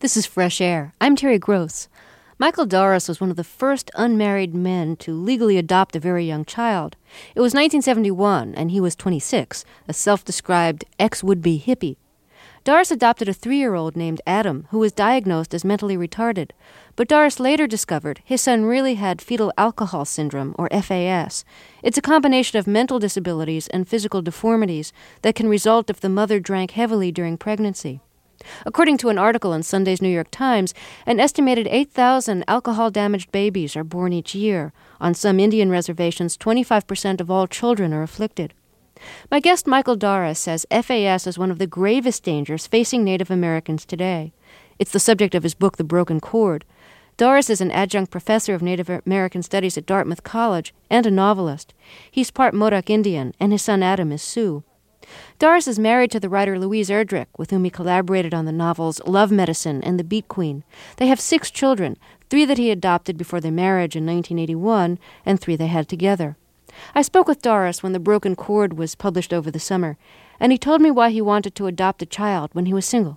This is Fresh Air. I'm Terry Gross. Michael Doris was one of the first unmarried men to legally adopt a very young child. It was 1971, and he was 26, a self-described ex-would-be hippie. Doris adopted a 3-year-old named Adam, who was diagnosed as mentally retarded. But Doris later discovered his son really had fetal alcohol syndrome, or FAS. It's a combination of mental disabilities and physical deformities that can result if the mother drank heavily during pregnancy. According to an article in Sunday's New York Times, an estimated 8,000 alcohol-damaged babies are born each year. On some Indian reservations, 25% of all children are afflicted. My guest, Michael Doris, says FAS is one of the gravest dangers facing Native Americans today. It's the subject of his book, The Broken Cord. Doris is an adjunct professor of Native American Studies at Dartmouth College and a novelist. He's part Modoc Indian, and his son Adam is Sioux. Doris is married to the writer Louise Erdrich, with whom he collaborated on the novels Love Medicine and The Beat Queen. They have 6 children, 3 that he adopted before their marriage in 1981, and 3 they had together. I spoke with Doris when The Broken Cord was published over the summer, and he told me why he wanted to adopt a child when he was single.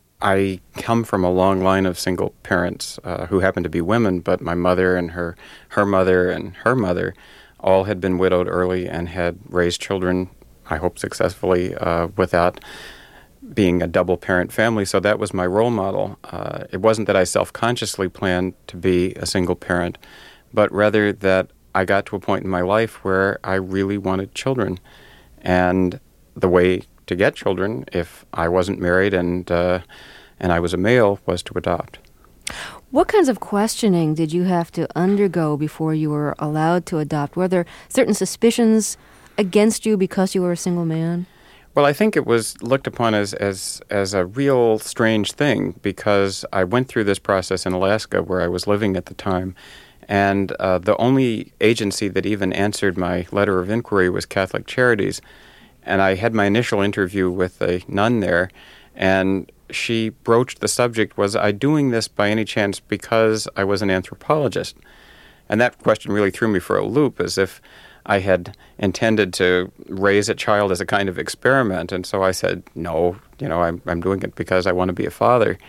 I come from a long line of single parents who happen to be women, but my mother and her mother and her mother all had been widowed early and had raised children, I hope successfully, without being a double-parent family, so that was my role model. It wasn't that I self-consciously planned to be a single parent, but rather that I got to a point in my life where I really wanted children. And the way to get children, if I wasn't married and I was a male, was to adopt. What kinds of questioning did you have to undergo before you were allowed to adopt? Were there certain suspicions against you because you were a single man? Well, I think it was looked upon as a real strange thing because I went through this process in Alaska where I was living at the time, and the only agency that even answered my letter of inquiry was Catholic Charities. And I had my initial interview with a nun there, and she broached the subject, was I doing this by any chance because I was an anthropologist? And that question really threw me for a loop, as if I had intended to raise a child as a kind of experiment. And so I said, no, I'm doing it because I want to be a father.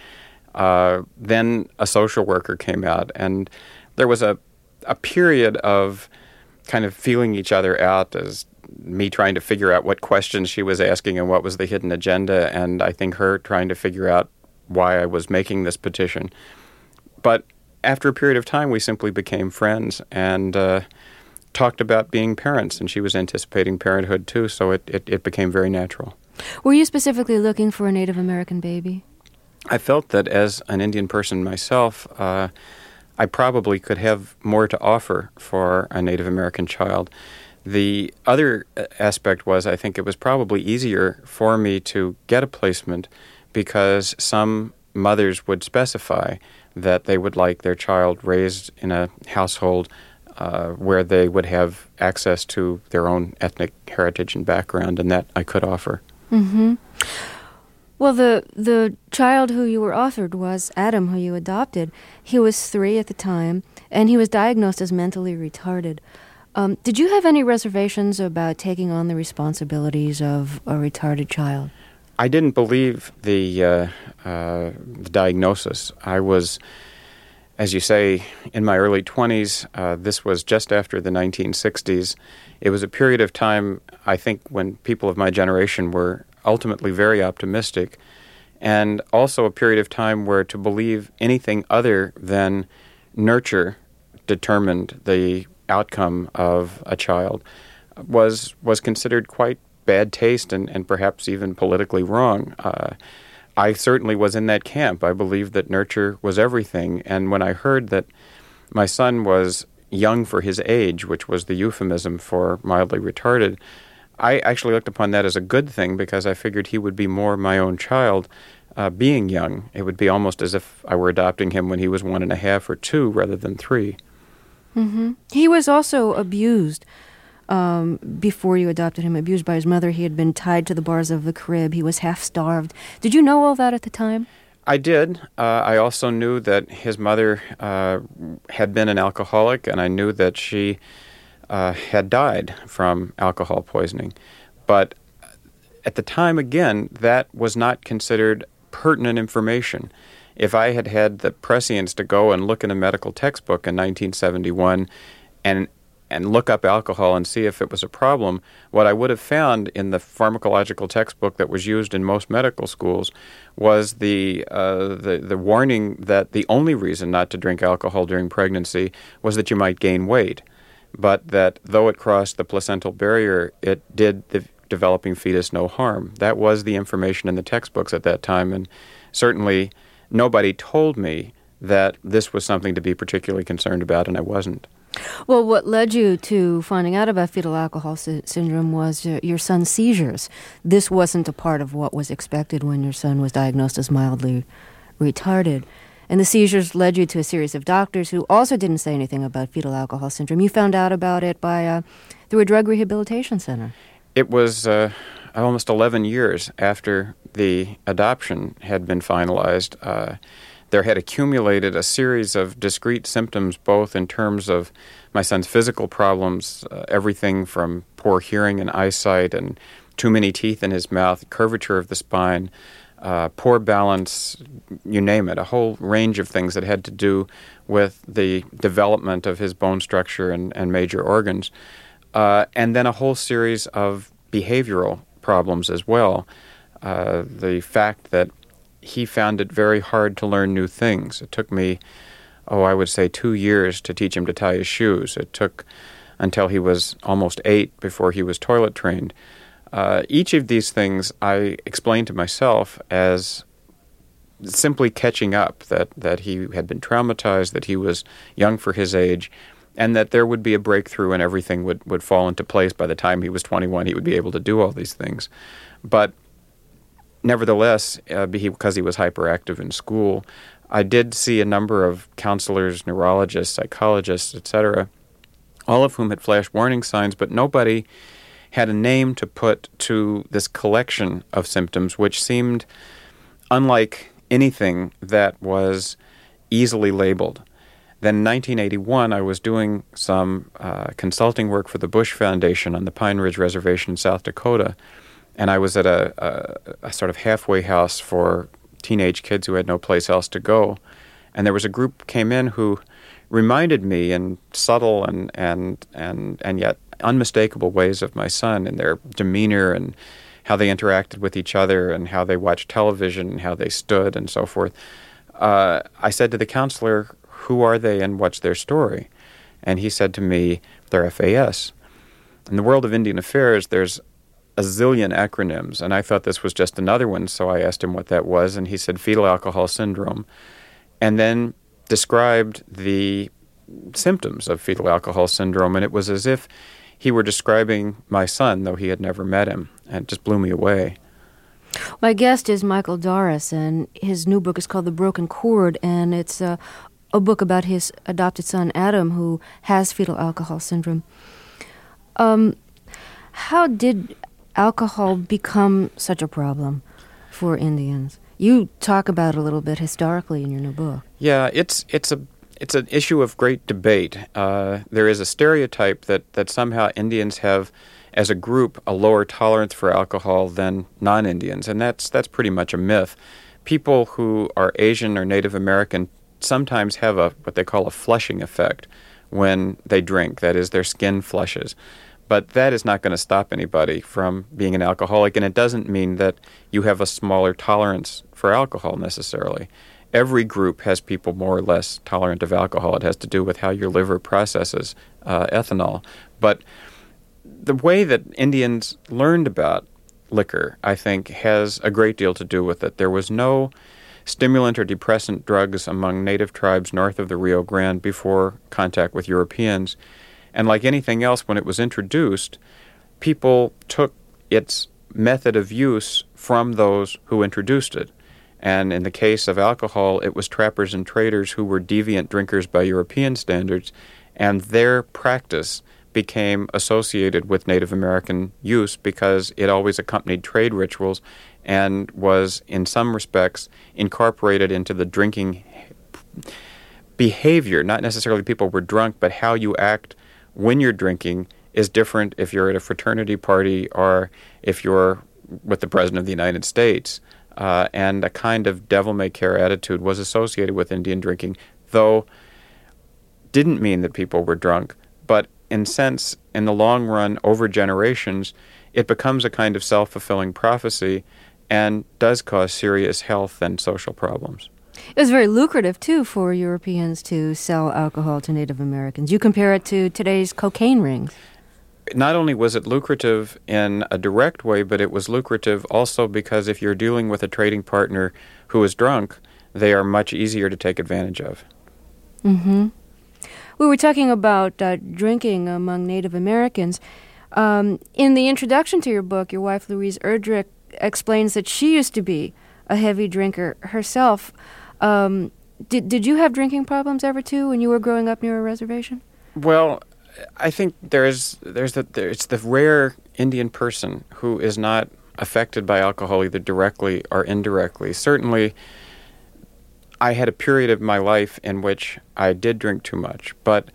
Then a social worker came out, and there was a period of kind of feeling each other out, as me trying to figure out what questions she was asking and what was the hidden agenda, and I think her trying to figure out why I was making this petition. But after a period of time, we simply became friends and talked about being parents, and she was anticipating parenthood too, so it became very natural. Were you specifically looking for a Native American baby? I felt that as an Indian person myself, I probably could have more to offer for a Native American child. The other aspect was I think it was probably easier for me to get a placement because some mothers would specify that they would like their child raised in a household where they would have access to their own ethnic heritage and background, and that I could offer. Mm-hmm. Well, the child who you were offered was Adam, who you adopted. He was 3 at the time, and he was diagnosed as mentally retarded. Did you have any reservations about taking on the responsibilities of a retarded child? I didn't believe the diagnosis. I was, as you say, in my early 20s. This was just after the 1960s. It was a period of time, I think, when people of my generation were ultimately very optimistic, and also a period of time where to believe anything other than nurture determined the outcome of a child was considered quite bad taste and perhaps even politically wrong. I certainly was in that camp. I believed that nurture was everything, and when I heard that my son was young for his age, which was the euphemism for mildly retarded, I actually looked upon that as a good thing because I figured he would be more my own child being young. It would be almost as if I were adopting him when he was 1.5 or 2 rather than 3. Mm-hmm. He was also abused before you adopted him, abused by his mother. He had been tied to the bars of the crib. He was half-starved. Did you know all that at the time? I did. I also knew that his mother had been an alcoholic, and I knew that she had died from alcohol poisoning. But at the time, again, that was not considered pertinent information. if I had had the prescience to go and look in a medical textbook in 1971 and look up alcohol and see if it was a problem, what I would have found in the pharmacological textbook that was used in most medical schools was the warning that the only reason not to drink alcohol during pregnancy was that you might gain weight, but that though it crossed the placental barrier, it did the developing fetus no harm. That was the information in the textbooks at that time, and certainly nobody told me that this was something to be particularly concerned about, and I wasn't. Well, what led you to finding out about fetal alcohol syndrome was your son's seizures. This wasn't a part of what was expected when your son was diagnosed as mildly retarded. And the seizures led you to a series of doctors who also didn't say anything about fetal alcohol syndrome. You found out about it through a drug rehabilitation center. It was almost 11 years after the adoption had been finalized. There had accumulated a series of discrete symptoms, both in terms of my son's physical problems, everything from poor hearing and eyesight and too many teeth in his mouth, curvature of the spine, poor balance, you name it, a whole range of things that had to do with the development of his bone structure and major organs, and then a whole series of behavioral problems as well. The fact that he found it very hard to learn new things. It took me, I would say 2 years to teach him to tie his shoes. It took until he was almost 8 before he was toilet trained. Each of these things I explained to myself as simply catching up, that he had been traumatized, that he was young for his age, and that there would be a breakthrough and everything would fall into place. By the time he was 21, he would be able to do all these things. But nevertheless, because he was hyperactive in school, I did see a number of counselors, neurologists, psychologists, etc., all of whom had flashed warning signs, but nobody had a name to put to this collection of symptoms, which seemed unlike anything that was easily labeled. Then in 1981, I was doing some consulting work for the Bush Foundation on the Pine Ridge Reservation in South Dakota, and I was at a sort of halfway house for teenage kids who had no place else to go. And there was a group came in who reminded me in subtle and yet unmistakable ways of my son, in their demeanor and how they interacted with each other and how they watched television and how they stood and so forth. I said to the counselor, "Who are they and what's their story?" And he said to me, "They're FAS." In the world of Indian affairs, there's a zillion acronyms, and I thought this was just another one, so I asked him what that was, and he said fetal alcohol syndrome, and then described the symptoms of fetal alcohol syndrome, and it was as if he were describing my son, though he had never met him, and it just blew me away. My guest is Michael Doris, and his new book is called The Broken Cord, and it's a book about his adopted son, Adam, who has fetal alcohol syndrome. How did alcohol become such a problem for Indians? You talk about it a little bit historically in your new book. Yeah, it's an issue of great debate. There is a stereotype that somehow Indians have, as a group, a lower tolerance for alcohol than non-Indians, and that's pretty much a myth. People who are Asian or Native American sometimes have what they call a flushing effect when they drink. That is, their skin flushes. But that is not going to stop anybody from being an alcoholic, and it doesn't mean that you have a smaller tolerance for alcohol necessarily. Every group has people more or less tolerant of alcohol. It has to do with how your liver processes ethanol. But the way that Indians learned about liquor, I think, has a great deal to do with it. There was no stimulant or depressant drugs among native tribes north of the Rio Grande before contact with Europeans. And like anything else, when it was introduced, people took its method of use from those who introduced it. And in the case of alcohol, it was trappers and traders who were deviant drinkers by European standards, and their practice became associated with Native American use because it always accompanied trade rituals and was, in some respects, incorporated into the drinking behavior. Not necessarily people were drunk, but how you act when you're drinking is different if you're at a fraternity party or if you're with the President of the United States. and a kind of devil-may-care attitude was associated with Indian drinking, though didn't mean that people were drunk, but in sense, in the long run, over generations, it becomes a kind of self-fulfilling prophecy and does cause serious health and social problems. It was very lucrative, too, for Europeans to sell alcohol to Native Americans. You compare it to today's cocaine rings. Not only was it lucrative in a direct way, but it was lucrative also because if you're dealing with a trading partner who is drunk, they are much easier to take advantage of. Mm-hmm. We were talking about drinking among Native Americans. In the introduction to your book, your wife, Louise Erdrich, explains that she used to be a heavy drinker herself. Did you have drinking problems ever, too, when you were growing up near a reservation? Well, I think there's the rare Indian person who is not affected by alcohol either directly or indirectly. Certainly, I had a period of my life in which I did drink too much, but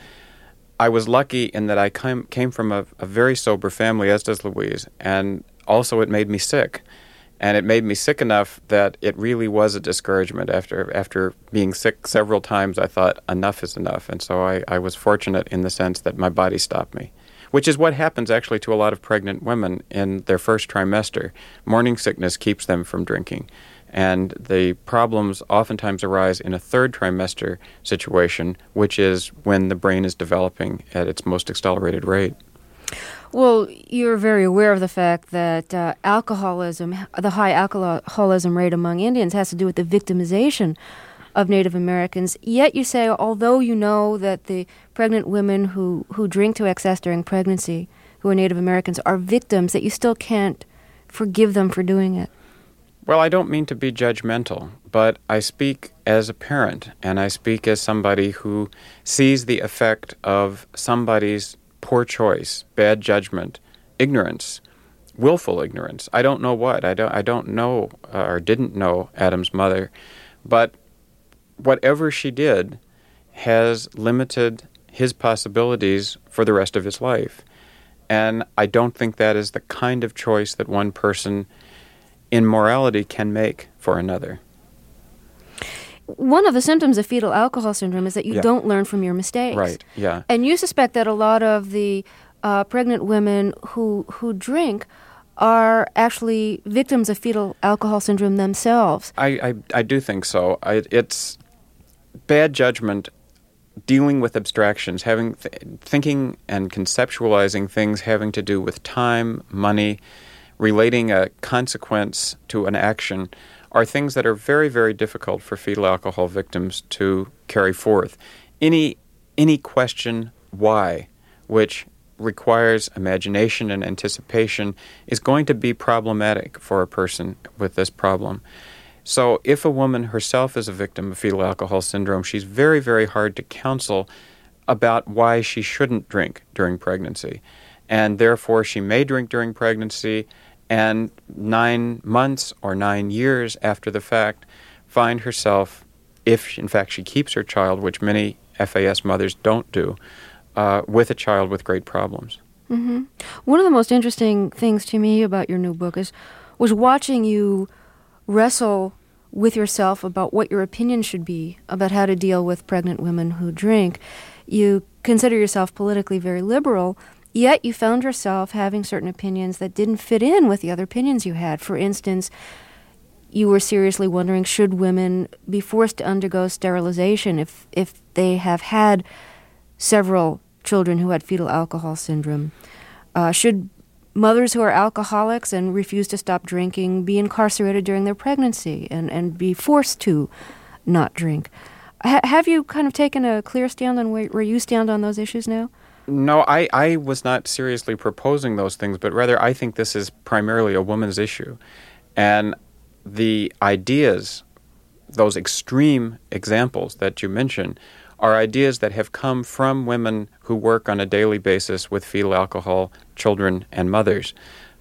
I was lucky in that I came from a very sober family, as does Louise, and also it made me sick. And it made me sick enough that it really was a discouragement. After being sick several times, I thought, enough is enough. And so I was fortunate in the sense that my body stopped me, which is what happens actually to a lot of pregnant women in their first trimester. Morning sickness keeps them from drinking. And the problems oftentimes arise in a third trimester situation, which is when the brain is developing at its most accelerated rate. Well, you're very aware of the fact that alcoholism, the high alcoholism rate among Indians, has to do with the victimization of Native Americans. Yet you say, although you know that the pregnant women who drink to excess during pregnancy, who are Native Americans, are victims, that you still can't forgive them for doing it. Well, I don't mean to be judgmental, but I speak as a parent, and I speak as somebody who sees the effect of somebody's poor choice, bad judgment, ignorance, willful ignorance. I don't know what. I don't know or didn't know Adam's mother, but whatever she did has limited his possibilities for the rest of his life. And I don't think that is the kind of choice that one person in morality can make for another. One of the symptoms of fetal alcohol syndrome is that you don't learn from your mistakes. Right, yeah. And you suspect that a lot of the pregnant women who drink are actually victims of fetal alcohol syndrome themselves. I do think so. It's bad judgment, dealing with abstractions, thinking and conceptualizing things having to do with time, money, relating a consequence to an action, are things that are very, very difficult for fetal alcohol victims to carry forth. Any question why, which requires imagination and anticipation, is going to be problematic for a person with this problem. So if a woman herself is a victim of fetal alcohol syndrome, she's very, very hard to counsel about why she shouldn't drink during pregnancy. And therefore she may drink during pregnancy and 9 months or 9 years after the fact find herself, if in fact she keeps her child, which many FAS mothers don't do, with a child with great problems. Mm-hmm. One of the most interesting things to me about your new book was watching you wrestle with yourself about what your opinion should be about how to deal with pregnant women who drink. You consider yourself politically very liberal, yet you found yourself having certain opinions that didn't fit in with the other opinions you had. For instance, you were seriously wondering, should women be forced to undergo sterilization if they have had several children who had fetal alcohol syndrome? Should mothers who are alcoholics and refuse to stop drinking be incarcerated during their pregnancy and be forced to not drink? Have you kind of taken a clear stand on where you stand on those issues now? No, I was not seriously proposing those things, but rather I think this is primarily a woman's issue. And the ideas, those extreme examples that you mentioned, are ideas that have come from women who work on a daily basis with fetal alcohol children and mothers.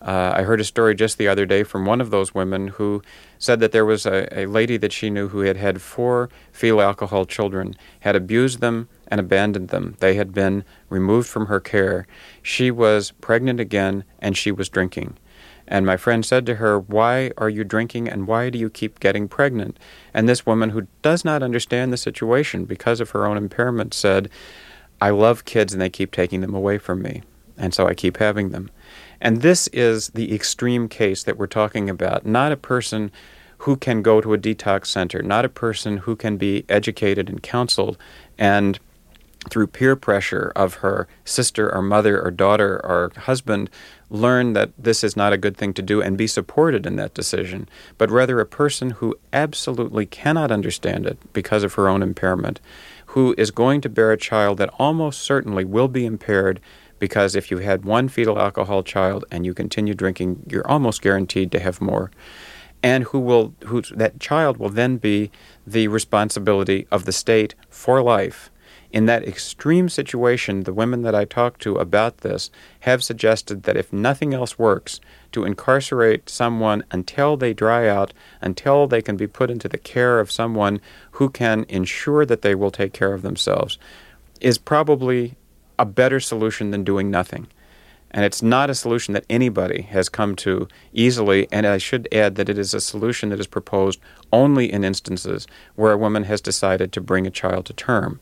I heard a story just the other day from one of those women who said that there was a lady that she knew who had had 4 fetal alcohol children, had abused them and abandoned them. They had been removed from her care. She was pregnant again, and she was drinking. And my friend said to her, "Why are you drinking and why do you keep getting pregnant?" And this woman, who does not understand the situation because of her own impairment, said, "I love kids and they keep taking them away from me, and so I keep having them." And this is the extreme case that we're talking about, not a person who can go to a detox center, not a person who can be educated and counseled and through peer pressure of her sister or mother or daughter or husband, learn that this is not a good thing to do and be supported in that decision, but rather a person who absolutely cannot understand it because of her own impairment, who is going to bear a child that almost certainly will be impaired because if you had one fetal alcohol child and you continue drinking, you're almost guaranteed to have more. And who that child will then be the responsibility of the state for life. In that extreme situation, the women that I talked to about this have suggested that if nothing else works, to incarcerate someone until they dry out, until they can be put into the care of someone who can ensure that they will take care of themselves, is probably a better solution than doing nothing. And it's not a solution that anybody has come to easily, and I should add that it is a solution that is proposed only in instances where a woman has decided to bring a child to term.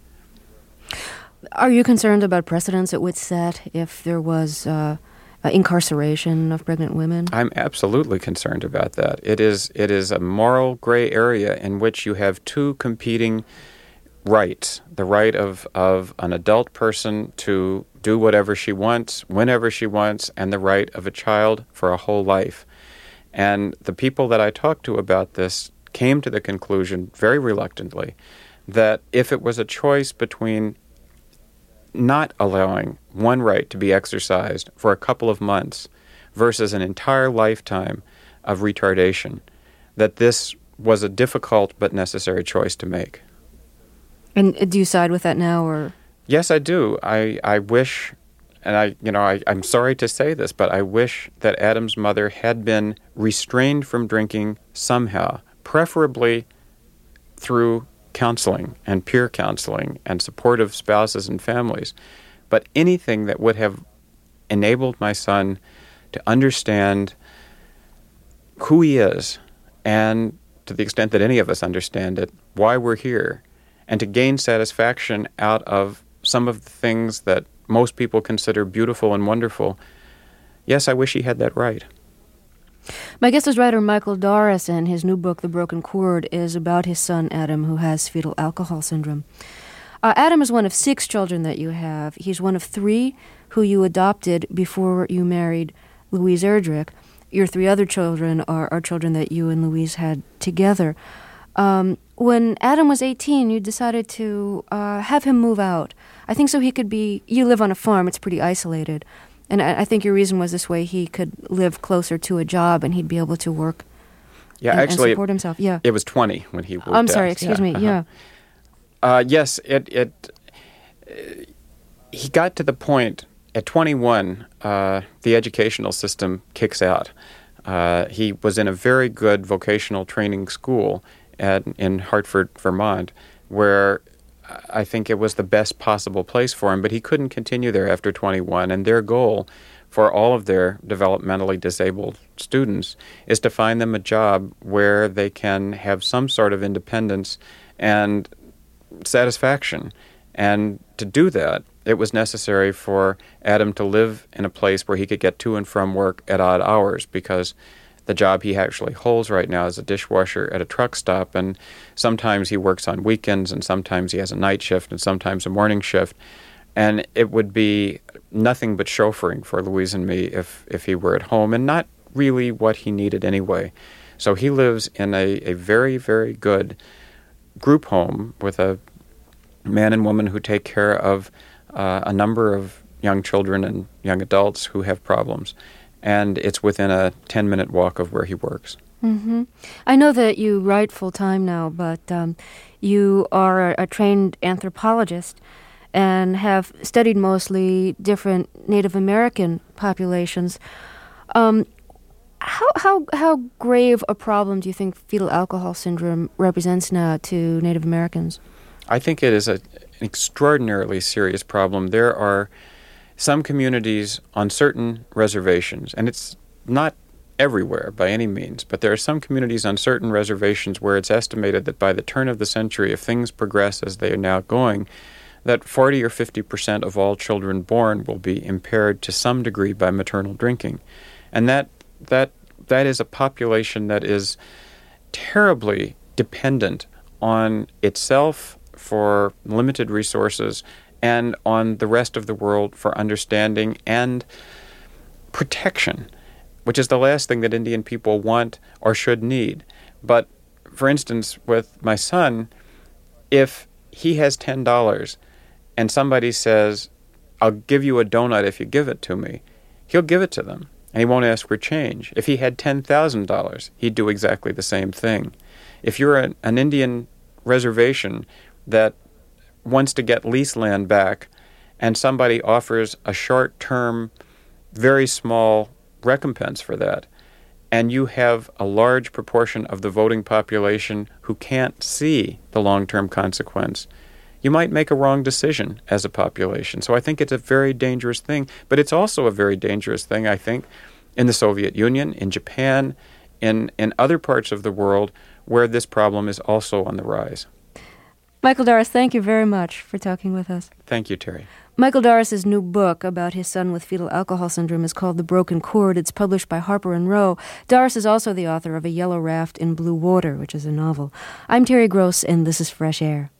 Are you concerned about precedents it would set if there was incarceration of pregnant women? I'm absolutely concerned about that. It is a moral gray area in which you have two competing rights. The right of an adult person to do whatever she wants, whenever she wants, and the right of a child for a whole life. And the people that I talked to about this came to the conclusion, very reluctantly, that if it was a choice between not allowing one right to be exercised for a couple of months versus an entire lifetime of retardation, that this was a difficult but necessary choice to make. And do you side with that now, or? Yes, I do. I wish, and I'm sorry to say this, but I wish that Adam's mother had been restrained from drinking somehow, preferably through counseling and peer counseling and supportive spouses and families, but anything that would have enabled my son to understand who he is and, to the extent that any of us understand it, why we're here, and to gain satisfaction out of some of the things that most people consider beautiful and wonderful. Yes, I wish he had that right. My guest is writer Michael Doris, and his new book, The Broken Cord, is about his son Adam, who has fetal alcohol syndrome. Adam is one of 6 children that you have. He's one of 3 who you adopted before you married Louise Erdrich. Your 3 other children are children that you and Louise had together. When Adam was 18, you decided to have him move out. I think so he could be... You live on a farm. It's pretty isolated. And I think your reason was this way he could live closer to a job and he'd be able to work and support himself. Yeah. It was 20 when he moved out. I'm sorry, excuse me. Yeah. Yes, he got to the point, at 21, the educational system kicks out. He was in a very good vocational training school in Hartford, Vermont, where I think it was the best possible place for him, but he couldn't continue there after 21, and their goal for all of their developmentally disabled students is to find them a job where they can have some sort of independence and satisfaction. And to do that, it was necessary for Adam to live in a place where he could get to and from work at odd hours, because the job he actually holds right now is a dishwasher at a truck stop, and sometimes he works on weekends, and sometimes he has a night shift, and sometimes a morning shift. And it would be nothing but chauffeuring for Louise and me if he were at home, and not really what he needed anyway. So he lives in a very, very good group home with a man and woman who take care of a number of young children and young adults who have problems. And it's within a 10-minute walk of where he works. Mm-hmm. I know that you write full-time now, but you are a trained anthropologist and have studied mostly different Native American populations. How grave a problem do you think fetal alcohol syndrome represents now to Native Americans? I think it is an extraordinarily serious problem. There are some communities on certain reservations, and it's not everywhere by any means, but there are some communities on certain reservations where it's estimated that by the turn of the century, if things progress as they are now going, that 40 or 50% of all children born will be impaired to some degree by maternal drinking. And that is a population that is terribly dependent on itself for limited resources and on the rest of the world for understanding and protection, which is the last thing that Indian people want or should need. But, for instance, with my son, if he has $10 and somebody says, I'll give you a donut if you give it to me, he'll give it to them, and he won't ask for change. If he had $10,000, he'd do exactly the same thing. If you're an Indian reservation that wants to get lease land back and somebody offers a short-term, very small recompense for that, and you have a large proportion of the voting population who can't see the long-term consequence, you might make a wrong decision as a population. So I think it's a very dangerous thing, but it's also a very dangerous thing, I think, in the Soviet Union, in Japan, in other parts of the world where this problem is also on the rise. Michael Doris, thank you very much for talking with us. Thank you, Terry. Michael Doris's new book about his son with fetal alcohol syndrome is called The Broken Cord. It's published by Harper & Row. Doris is also the author of A Yellow Raft in Blue Water, which is a novel. I'm Terry Gross, and this is Fresh Air.